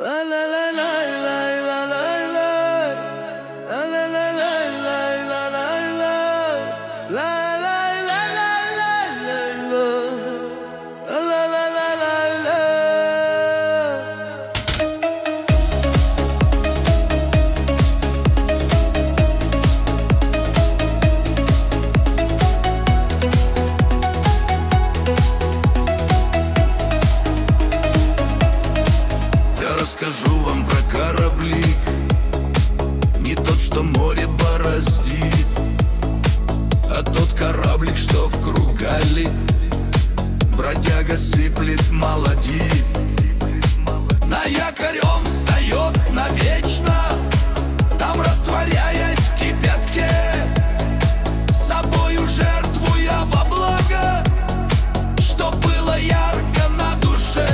Расскажу вам про кораблик, не тот, что море бороздит, а тот кораблик, что в кругале бродяга сыплет молодит. На якорь он встает навечно, там растворяясь в кипятке, собою жертвуя во благо, что было ярко на душе.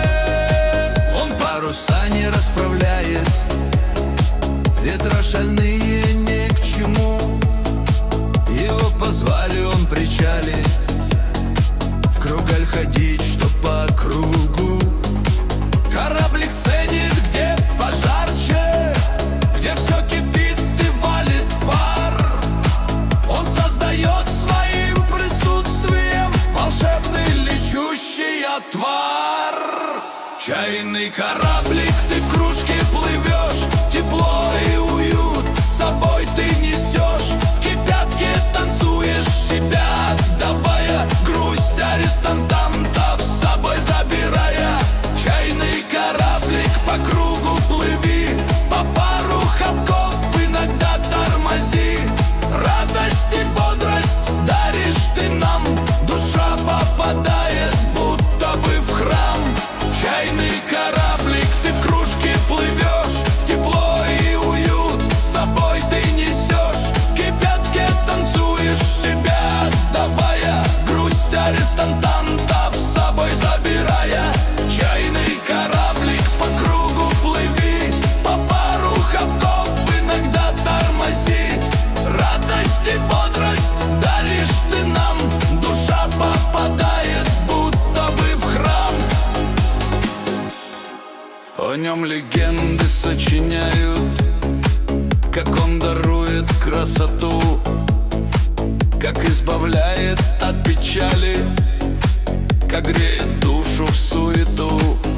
Паруса не расправляет, ветра шальные ни к чему. Его позвали, он причалит, в кругаль ходить, что по кругу. Кораблик ценит, где пожарче, где все кипит и валит пар. Он создает своим присутствием волшебный лечущий отвар. Чайный кораблик, ты в кружке плывешь, тепло и уют с собой ты несешь. В кипятке танцуешь себя, отдавая грусть арестантантов с собой забирая. Чайный кораблик, по кругу плыви, по пару ходков иногда тормози. Радость и бодрость даришь ты нам, душа попадает будто бы в храм. Чайный кораблик, ты в кружке плывешь, тепло и уют с собой ты несешь. В кипятке танцуешь себя, отдавая грусть арестантантов с собой забирая. Чайный кораблик, по кругу плыви, по пару ходков иногда тормози. Радость и бодрость даришь ты нам, душа попадает будто бы в храм. О нем легенды сочиняют, как он дарует красоту, как избавляет от печали, как греет душу в суету.